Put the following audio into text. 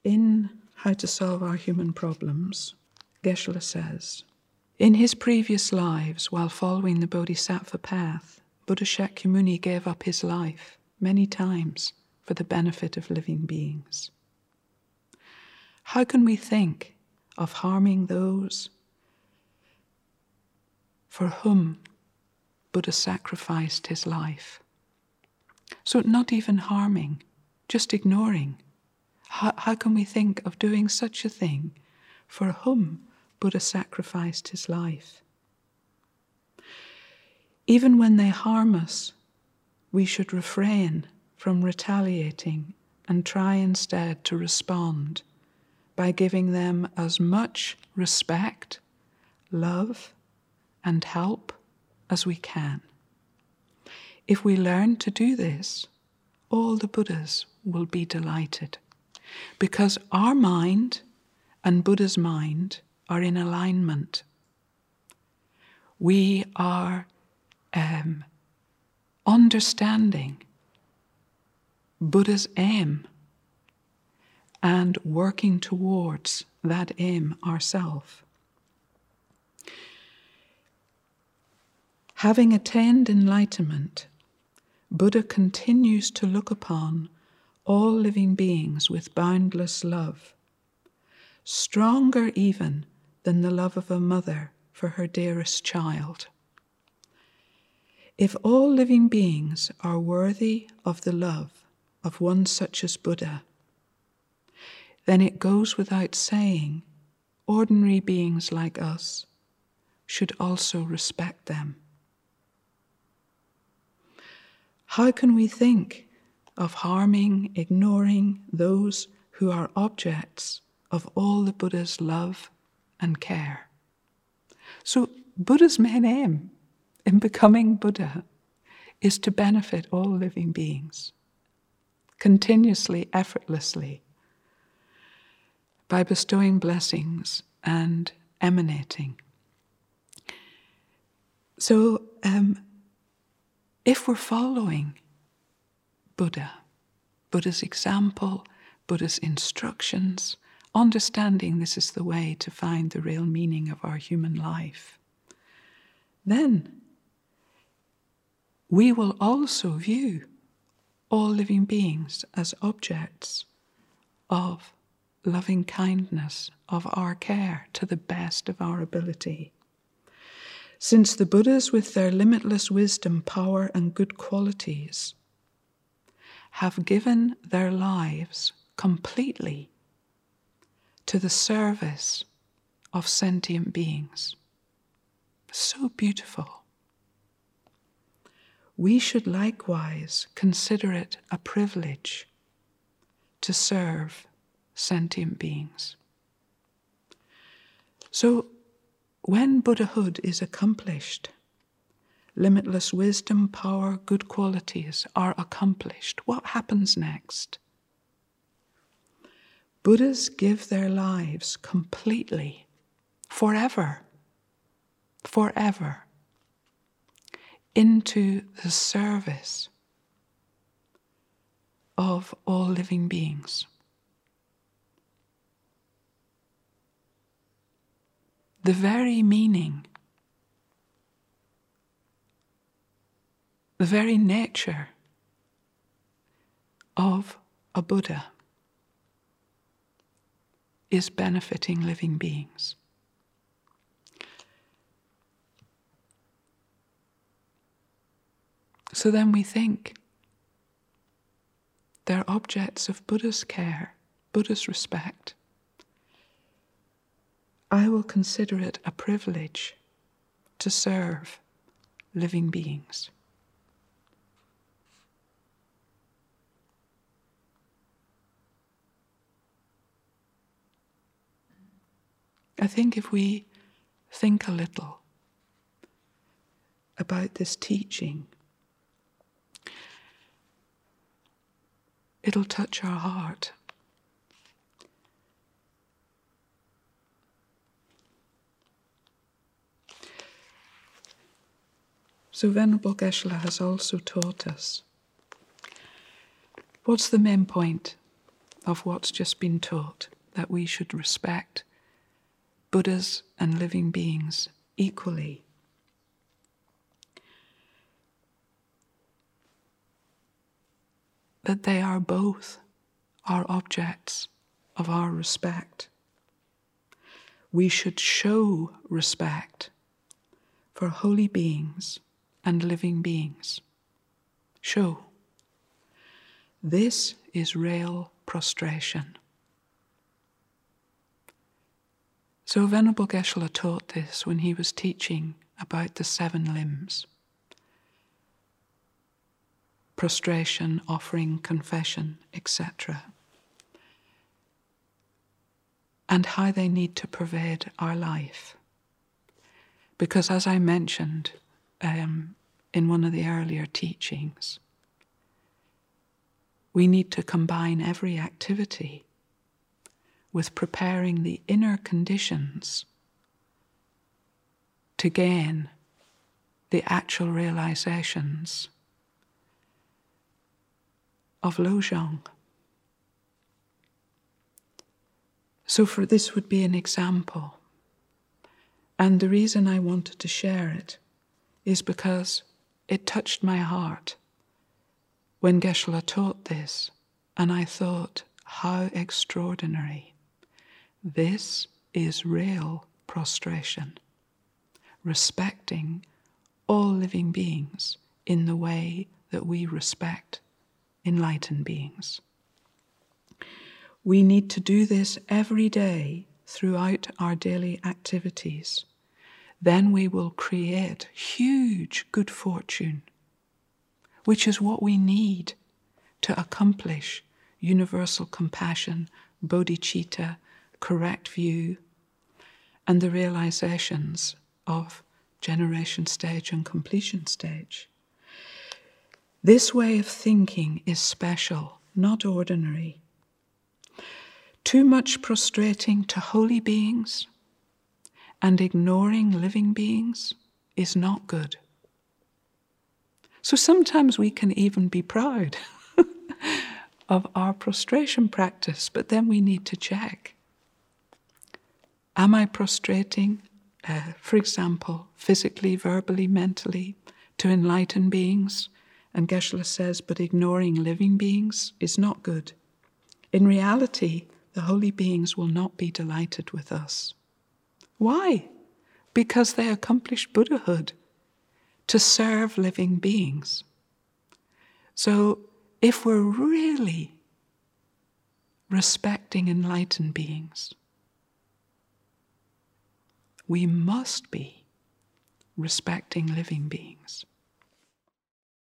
in How to Solve Our Human Problems, Geshe-la says, in his previous lives, while following the Bodhisattva path, Buddha Shakyamuni gave up his life many times for the benefit of living beings. How can we think of harming those for whom Buddha sacrificed his life? So not even harming, just ignoring. How can we think of doing such a thing for whom Buddha sacrificed his life? Even when they harm us, we should refrain from retaliating and try instead to respond by giving them as much respect, love, and help as we can. If we learn to do this, all the Buddhas will be delighted, because our mind and Buddha's mind are in alignment. We are understanding Buddha's aim and working towards that aim ourselves. Having attained enlightenment, Buddha continues to look upon all living beings with boundless love, stronger even than the love of a mother for her dearest child. If all living beings are worthy of the love of one such as Buddha, then it goes without saying, ordinary beings like us should also respect them. How can we think of harming, ignoring those who are objects of all the Buddha's love and care? So Buddha's main aim in becoming Buddha is to benefit all living beings, continuously, effortlessly, by bestowing blessings and emanating. So, if we're following Buddha's example, Buddha's instructions, understanding this is the way to find the real meaning of our human life, then we will also view all living beings as objects of loving kindness, of our care to the best of our ability. Since the Buddhas, with their limitless wisdom, power, and good qualities, have given their lives completely to the service of sentient beings. So beautiful. We should likewise consider it a privilege to serve sentient beings. So, when Buddhahood is accomplished, limitless wisdom, power, good qualities are accomplished, what happens next? Buddhas give their lives completely, forever, into the service of all living beings. The very meaning, the very nature of a Buddha is benefiting living beings. So then we think they're objects of Buddha's care, Buddha's respect. I will consider it a privilege to serve living beings. I think if we think a little about this teaching, it'll touch our heart. So Venerable Geshe-la has also taught us what's the main point of what's just been taught, that we should respect Buddhas and living beings equally. That they are both our objects of our respect. We should show respect for holy beings and living beings. Show. This is real prostration. So Venerable Geshe-la taught this when he was teaching about the 7 limbs. Prostration, offering, confession, etc. And how they need to pervade our life. Because as I mentioned in one of the earlier teachings, we need to combine every activity with preparing the inner conditions to gain the actual realizations of Lojong. So for this would be an example. And the reason I wanted to share it is because it touched my heart when Geshe-la taught this, and I thought, how extraordinary. This is real prostration, respecting all living beings in the way that we respect enlightened beings. We need to do this every day throughout our daily activities. Then we will create huge good fortune, which is what we need to accomplish universal compassion, bodhicitta, correct view, and the realizations of generation stage and completion stage. This way of thinking is special, not ordinary. Too much prostrating to holy beings and ignoring living beings is not good. So sometimes we can even be proud of our prostration practice, but then we need to check. Am I prostrating, for example, physically, verbally, mentally, to enlightened beings? And Geshe-la says, but ignoring living beings is not good. In reality, the holy beings will not be delighted with us. Why? Because they accomplished Buddhahood to serve living beings. So if we're really respecting enlightened beings, we must be respecting living beings.